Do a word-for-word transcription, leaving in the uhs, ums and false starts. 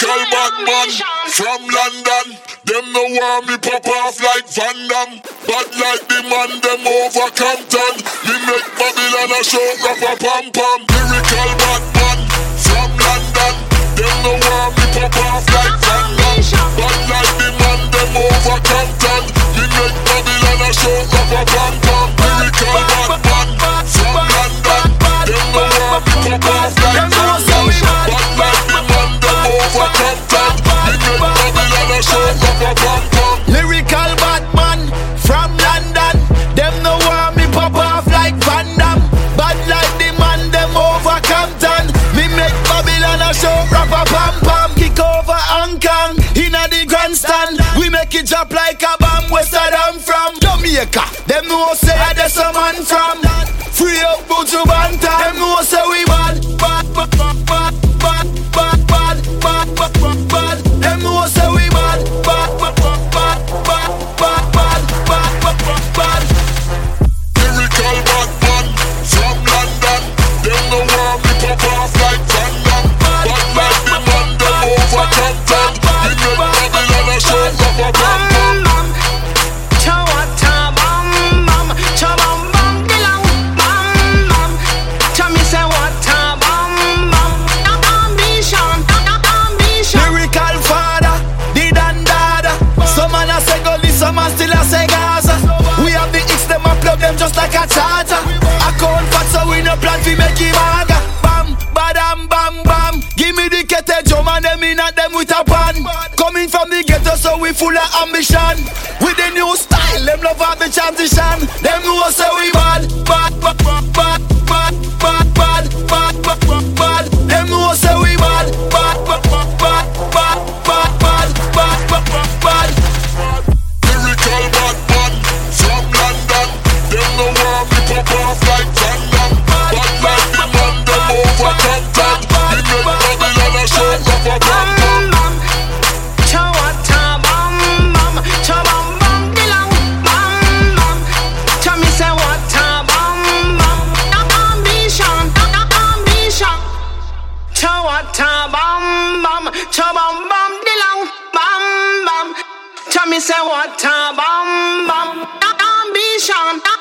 Lyrical bad man from London. Them no want me pop off like Van Damme. Bad like the man, them over Compton. Me make Babylon a show, rapper pam pam. Lyrical bad man from London. Them no want me pop off like Van Damme. Bad like the man, them over Compton. Me make Babylon a show, rapper pam pam. Lyrical bad man from London. Them no want me pop off like Van Damme. Bad like the man, them over Compton. Me make Babylon a show, rapper pam pam. Lyrical bad man from London. Them no want me pop off like Van Damme. Bad like the man, them over Compton. Me make Babylon a show, rapper pam pam. Kick over Hong Kong, inna the grandstand. We make it drop like a bomb. Where Saddam from? Jamaica. Them know say I there's a man from. Free up Buju Banton. Them know say we bad, bad, bad, bad, bad, bad, bad, bad, bad, bad, bad. Them know say we bad, bad, bad, bad, bad, bad, bad, bad, bad, bad, bad. Lyrical bad man from London. Them no want me pop off like Van Damme. Bad like the man, them over Compton. Me make Babylon a show, rapper pam pam. Some man still a say Gaza. We have the X, them a plug them just like a charger. I count fat so we no plan fi make him haga. Bam, badam, bam, bam. Give me the kettle drum and them in at them with a pan. Coming from the ghetto so we full of ambition. With the new style, them love have the transition. Them know say we bad, bad, bad, bad, bad, bad, bad, bad, bad, bad, bad. Them know say we bad, bad, bad, bad, bad, bad, bad, bad, bad, bad, bad. Lyrical bad man from London. Them no want me pop off like Van Damme. Bad like the man, them over Compton. Me make Babylon a show, rapper pam pam. Me say what a bam bam ambition.